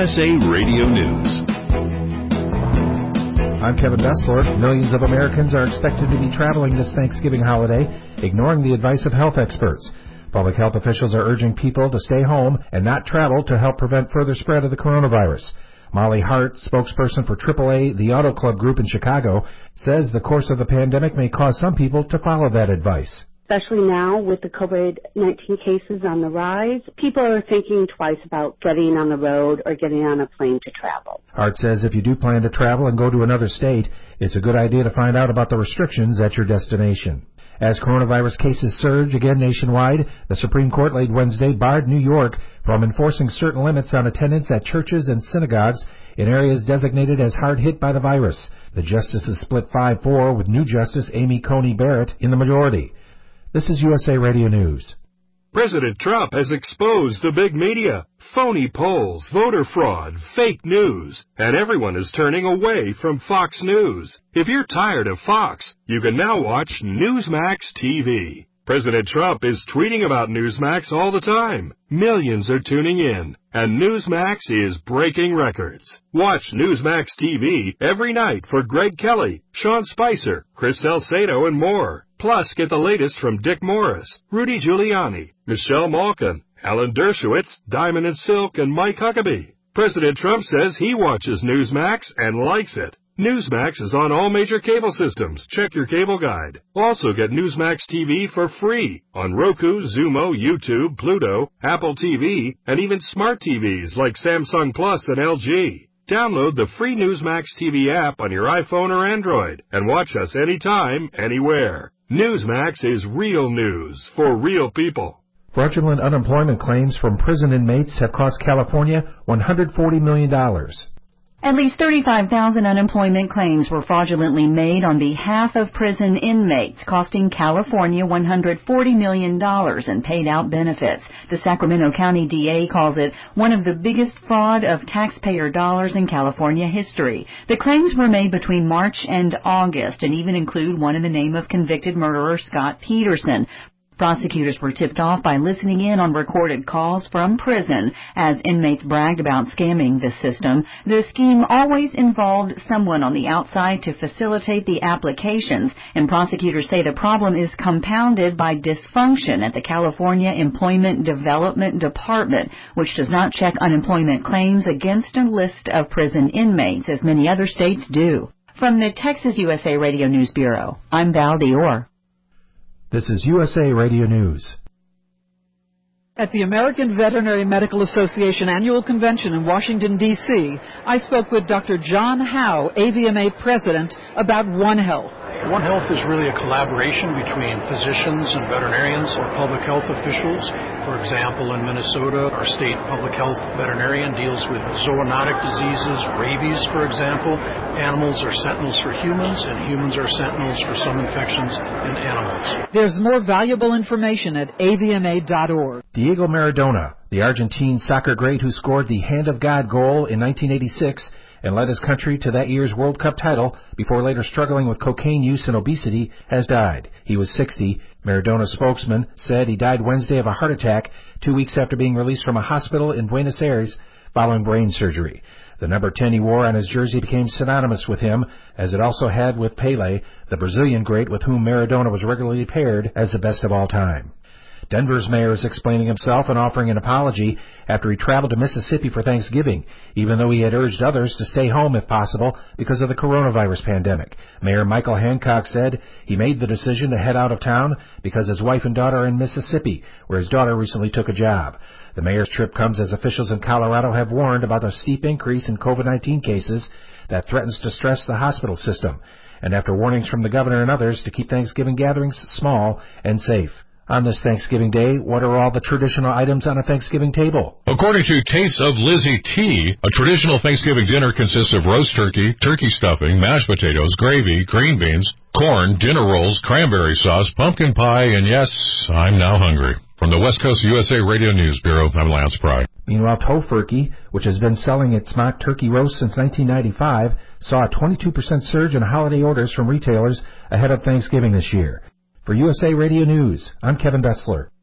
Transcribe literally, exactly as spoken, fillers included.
S A Radio News. I'm Kevin Bessler. Millions of Americans are expected to be traveling this Thanksgiving holiday, ignoring the advice of health experts. Public health officials are urging people to stay home and not travel to help prevent further spread of the coronavirus. Molly Hart, spokesperson for triple A, the Auto Club Group in Chicago, says the course of the pandemic may cause some people to follow that advice. Especially now with the COVID nineteen cases on the rise, people are thinking twice about getting on the road or getting on a plane to travel. Hart says if you do plan to travel and go to another state, it's a good idea to find out about the restrictions at your destination. As coronavirus cases surge again nationwide, the Supreme Court late Wednesday barred New York from enforcing certain limits on attendance at churches and synagogues in areas designated as hard hit by the virus. The justices split five four with new Justice Amy Coney Barrett in the majority. This is U S A Radio News. President Trump has exposed the big media, phony polls, voter fraud, fake news, and everyone is turning away from Fox News. If you're tired of Fox, you can now watch Newsmax T V. President Trump is tweeting about Newsmax all the time. Millions are tuning in, and Newsmax is breaking records. Watch Newsmax T V every night for Greg Kelly, Sean Spicer, Chris Salcedo, and more. Plus, get the latest from Dick Morris, Rudy Giuliani, Michelle Malkin, Alan Dershowitz, Diamond and Silk, and Mike Huckabee. President Trump says he watches Newsmax and likes it. Newsmax is on all major cable systems. Check your cable guide. Also get Newsmax T V for free on Roku, Zumo, YouTube, Pluto, Apple T V, and even smart T Vs like Samsung Plus and L G. Download the free Newsmax T V app on your iPhone or Android and watch us anytime, anywhere. Newsmax is real news for real people. Fraudulent unemployment claims from prison inmates have cost California one hundred forty million dollars. At least thirty-five thousand unemployment claims were fraudulently made on behalf of prison inmates, costing California one hundred forty million dollars in paid-out benefits. The Sacramento County D A calls it one of the biggest fraud of taxpayer dollars in California history. The claims were made between March and August and even include one in the name of convicted murderer Scott Peterson. Prosecutors were tipped off by listening in on recorded calls from prison as inmates bragged about scamming the system. The scheme always involved someone on the outside to facilitate the applications, and prosecutors say the problem is compounded by dysfunction at the California Employment Development Department, which does not check unemployment claims against a list of prison inmates, as many other states do. From the Texas U S A Radio News Bureau, I'm Val Dior. This is U S A Radio News. At the American Veterinary Medical Association Annual Convention in Washington, D C, I spoke with Doctor John Howe, A V M A President, about One Health. One Health is really a collaboration between physicians and veterinarians or public health officials. For example, in Minnesota, our state public health veterinarian deals with zoonotic diseases, rabies, for example. Animals are sentinels for humans, and humans are sentinels for some infections in animals. There's more valuable information at A V M A dot org. Diego Maradona, the Argentine soccer great who scored the Hand of God goal in nineteen eighty-six and led his country to that year's World Cup title before later struggling with cocaine use and obesity, has died. He was sixty. Maradona's spokesman said he died Wednesday of a heart attack two weeks after being released from a hospital in Buenos Aires following brain surgery. The number ten he wore on his jersey became synonymous with him, as it also had with Pelé, the Brazilian great with whom Maradona was regularly paired as the best of all time. Denver's mayor is explaining himself and offering an apology after he traveled to Mississippi for Thanksgiving, even though he had urged others to stay home if possible because of the coronavirus pandemic. Mayor Michael Hancock said he made the decision to head out of town because his wife and daughter are in Mississippi, where his daughter recently took a job. The mayor's trip comes as officials in Colorado have warned about a steep increase in COVID nineteen cases that threatens to stress the hospital system, and after warnings from the governor and others to keep Thanksgiving gatherings small and safe. On this Thanksgiving Day, what are all the traditional items on a Thanksgiving table? According to Tastes of Lizzie T, a traditional Thanksgiving dinner consists of roast turkey, turkey stuffing, mashed potatoes, gravy, green beans, corn, dinner rolls, cranberry sauce, pumpkin pie, and yes, I'm now hungry. From the West Coast U S A Radio News Bureau, I'm Lance Pry. Meanwhile, Tofurkey, which has been selling its mock turkey roast since nineteen ninety-five, saw a twenty-two percent surge in holiday orders from retailers ahead of Thanksgiving this year. For U S A Radio News, I'm Kevin Bessler.